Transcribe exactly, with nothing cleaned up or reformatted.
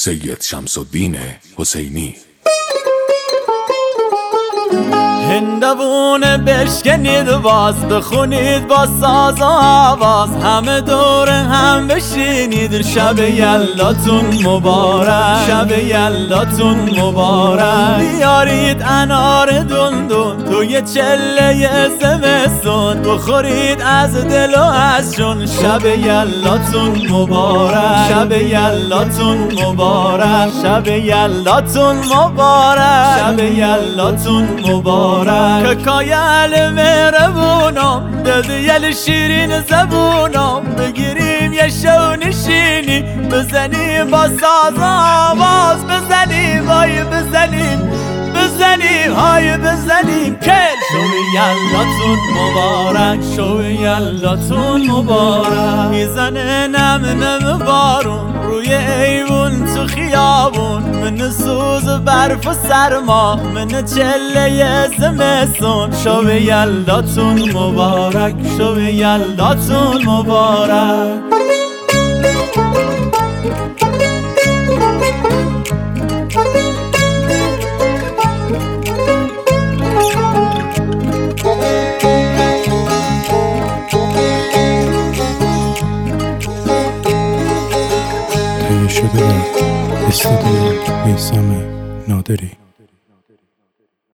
سید شمس الدین حسینی. هندوونه بشکنید باز بخونید با ساز و آواز، همه دور هم بشینید، شب یلداتون مبارک، شب یلداتون مبارک. بیارید انار دندون توی چله زمستون، بخورید از دل و از جون، شب یلداتون مبارک، شب یلداتون مبارک، شب یلداتون مبارک، شب یلداتون مبارک. ککای علم مهربونم دل شیرین زبونم، بگیریم یه شو نشینی، بزنیم با ساز و آواز، بزنیم های بزنیم بزنیم های بزنیم کل. شو یلداتون مبارک، شو یلداتون مبارک. میزنه نم نم بارون روی ایوون تو خیابون، من سوز برف و سرما، من چله زمستون. شو یلداتون مبارک، شو یلداتون مبارک. تهیه شده در استودیو میثم نادری.